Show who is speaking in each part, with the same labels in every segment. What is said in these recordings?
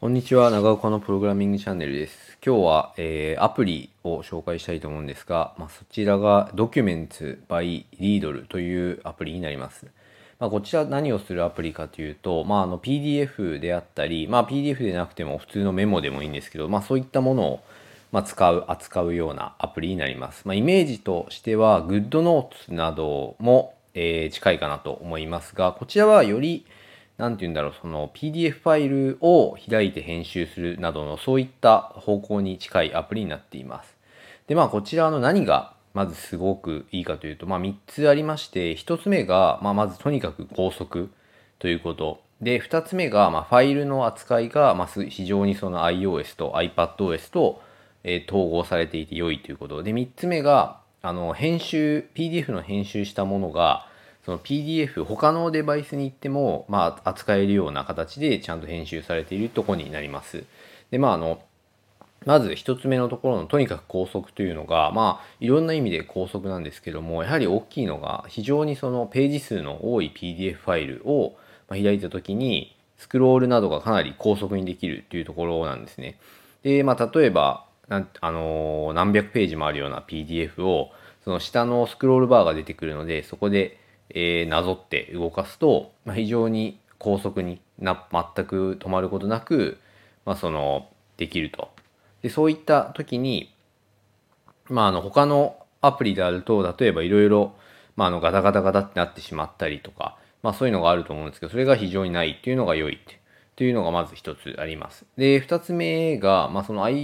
Speaker 1: こんにちは、長岡のプログラミングチャンネルです。今日は、アプリを紹介したいと思うんですが、そちらが Documents by Readle というアプリになります。こちら何をするアプリかというと、PDF であったり、PDF でなくても普通のメモでもいいんですけど、そういったものを扱うようなアプリになります。イメージとしては GoodNotes なども、近いかなと思いますが、こちらはよりなんて言うんだろう、その PDF ファイルを開いて編集するなどのそういった方向に近いアプリになっています。で、こちらの何がまずすごくいいかというと、3つありまして、1つ目が、まずとにかく高速ということ。で、2つ目が、ファイルの扱いが、非常にその iOS と iPadOS と、統合されていて良いということ。で、3つ目が、PDF の編集したものが、その PDF 他のデバイスに行っても、扱えるような形でちゃんと編集されているところになります。で、まず一つ目のところのとにかく高速というのが、いろんな意味で高速なんですけども、やはり大きいのが非常にそのページ数の多い PDF ファイルを開いた時にスクロールなどがかなり高速にできるというところなんですね。で、例えば何百ページもあるような PDF をその下のスクロールバーが出てくるので、そこでなぞって動かすと、非常に高速に全く止まることなく、できると。で、そういった時に、他のアプリであると、例えばいろいろ、ガタガタガタってなってしまったりとか、そういうのがあると思うんですけど、それが非常にないっていうのが良いっていうのがまず一つあります。で、二つ目が、その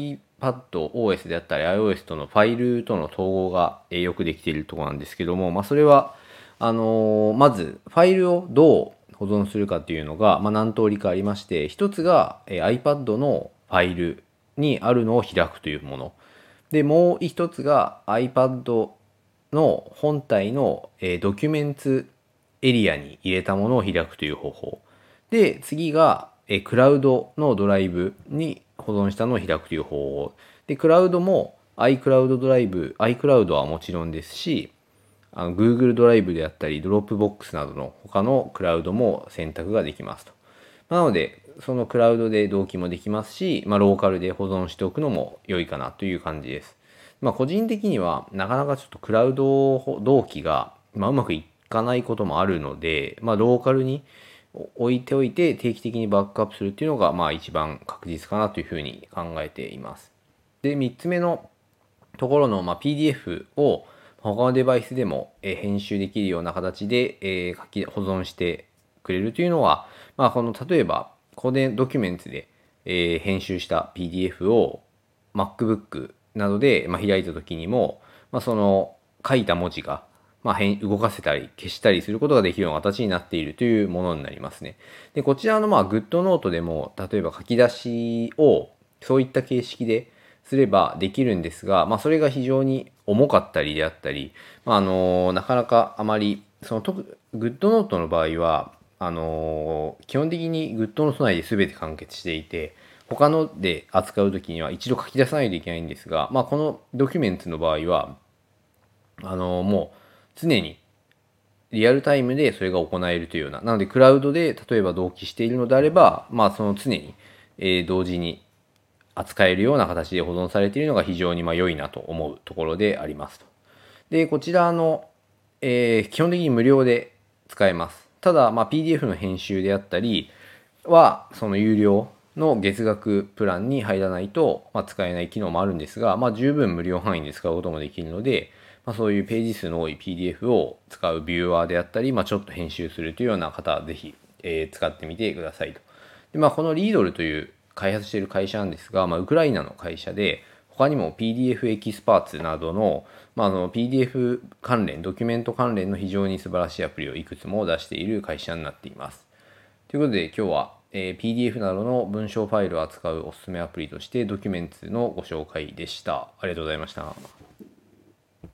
Speaker 1: iPadOS であったり iOS とのファイルとの統合がよくできているところなんですけども、それは、まずファイルをどう保存するかっていうのが、何通りかありまして、一つが、iPad のファイルにあるのを開くというもの。で、もう一つが iPad の本体の、ドキュメンツエリアに入れたものを開くという方法。で、次が、クラウドのドライブに保存したのを開くという方法。で、クラウドも iCloud ドライブ、iCloud はもちろんですし、Google ドライブであったり、Dropbox などの他のクラウドも選択ができますと。なので、そのクラウドで同期もできますし、ローカルで保存しておくのも良いかなという感じです。個人的にはなかなかちょっとクラウド同期が、うまくいかないこともあるので、ローカルに置いておいて定期的にバックアップするっていうのが、一番確実かなというふうに考えています。で、3つ目のところの、PDF を他のデバイスでも編集できるような形で保存してくれるというのは、この例えばここでドキュメンツで編集した PDF を MacBook などで開いた時にも、その書いた文字が動かせたり消したりすることができるような形になっているというものになりますね。で、こちらのGoodNote でも例えば書き出しをそういった形式ですればできるんですが、それが非常に重かったりであったり、なかなかあまり、GoodNote の場合は、基本的に GoodNote 内で全て完結していて、他ので扱うときには一度書き出さないといけないんですが、このドキュメンツの場合は、もう常にリアルタイムでそれが行えるというような、なのでクラウドで例えば同期しているのであれば、その常に、同時に扱えるような形で保存されているのが非常に良いなと思うところでありますと。で、こちらの、基本的に無料で使えます。ただ、PDF の編集であったりは、その有料の月額プランに入らないと、使えない機能もあるんですが、十分無料範囲で使うこともできるので、そういうページ数の多い PDF を使うビューアーであったり、ちょっと編集するというような方はぜひ、使ってみてくださいと。で、このリードルという開発している会社なんですが、ウクライナの会社で、他にも PDF エキスパーツなどの、PDF 関連、ドキュメント関連の非常に素晴らしいアプリをいくつも出している会社になっています。ということで今日は、PDF などの文章ファイルを扱うおすすめアプリとしてドキュメンツのご紹介でした。ありがとうございました。